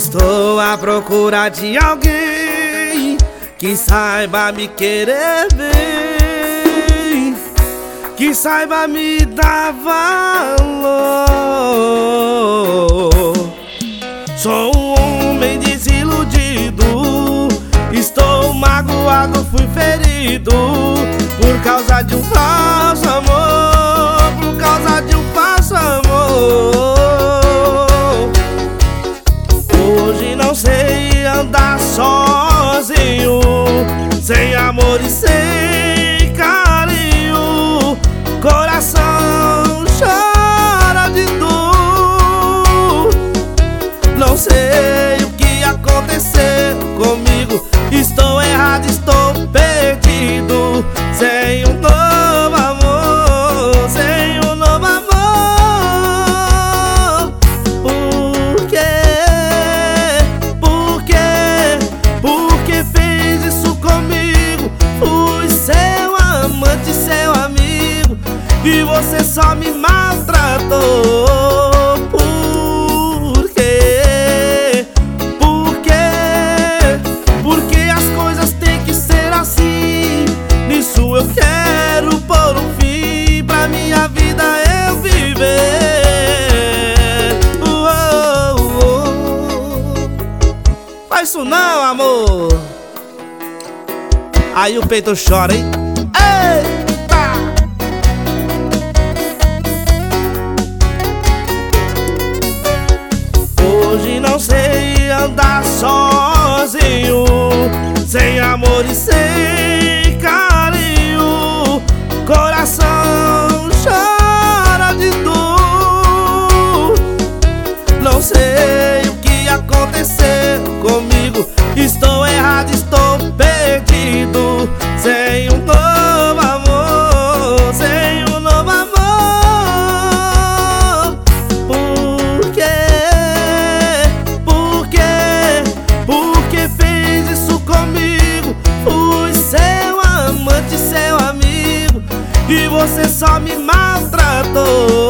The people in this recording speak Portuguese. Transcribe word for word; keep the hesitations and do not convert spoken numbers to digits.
Estou à procura de alguém que saiba me querer bem, que saiba me dar valor. Sou um homem desiludido, estou magoado, fui ferido por causa de um falso amor, por causa de um falso amor. Hoje não sei andar sozinho, sem amor e sem carinho. Coração chora de dor. Não sei o que aconteceu comigo, estou errado, estou perdido. Sem um novo amor, sem um novo amor. Por quê? Por quê? Por que fez isso comigo? Fui seu amante, seu amigo, e você só me maltratou. Por quê? Por quê? Porque as coisas têm que ser assim. Nisso eu quero pôr um fim, pra minha vida eu viver. Oh, oh, oh. Faz isso não, amor. Aí o peito chora, hein? Eita! Hoje não sei andar sozinho, sem amor e sem carinho. Coração chora de dor. Não sei o que aconteceu comigo, estou errado, estou perdido. Sem um novo amor, sem um novo amor. Por quê? Por quê? Por que fez isso comigo? Fui seu amante, seu amigo, e você só me maltratou.